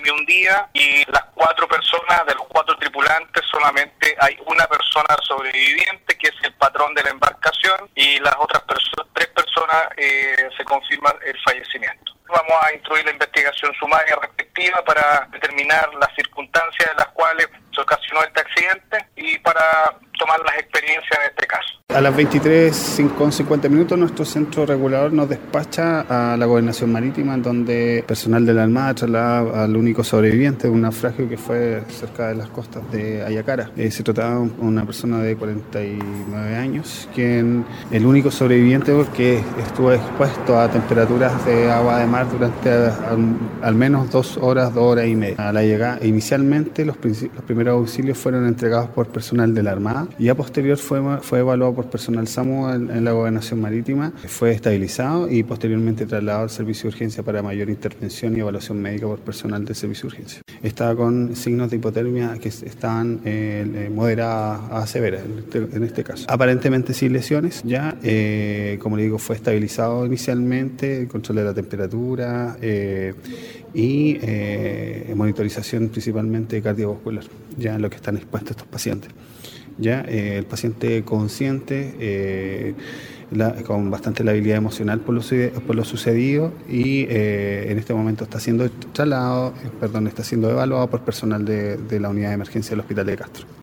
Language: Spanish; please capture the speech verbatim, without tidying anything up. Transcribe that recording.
de un día y las cuatro personas, de los cuatro tripulantes, solamente hay una persona sobreviviente, que es el patrón de la embarcación, y las otras perso- tres personas eh, se confirma el fallecimiento. Vamos a instruir la investigación sumaria respectiva para determinar las circunstancias en las cuales se ocasionó este accidente y para tomar las experiencias en este caso. A las veintitrés con cincuenta minutos nuestro centro regulador nos despacha a la Gobernación Marítima, en donde personal de la Armada traslada al único sobreviviente de un naufragio que fue cerca de las costas de Ayacara. Eh, se trataba de una persona de cuarenta y nueve años, quien el único sobreviviente porque estuvo expuesto a temperaturas de agua de mar durante al, al menos dos horas, dos horas y media. A la llegada, inicialmente los, los primeros auxilios fueron entregados por personal de la Armada y a posterior fue, fue evaluado por personal SAMU en, en la Gobernación Marítima, fue estabilizado y posteriormente trasladado al servicio de urgencia para mayor intervención y evaluación médica por personal del servicio de urgencia. Estaba con signos de hipotermia que estaban eh, moderadas a severas en este, en este caso. Aparentemente sin lesiones, ya eh, como le digo, fue estabilizado inicialmente, el control de la temperatura eh, y eh, monitorización principalmente cardiovascular, ya en lo que están expuestos estos pacientes. Ya eh, el paciente consciente, eh, la, con bastante labilidad emocional por lo, por lo sucedido y eh, en este momento está siendo trasladado, eh, perdón, está siendo evaluado por personal de, de la unidad de emergencia del Hospital de Castro.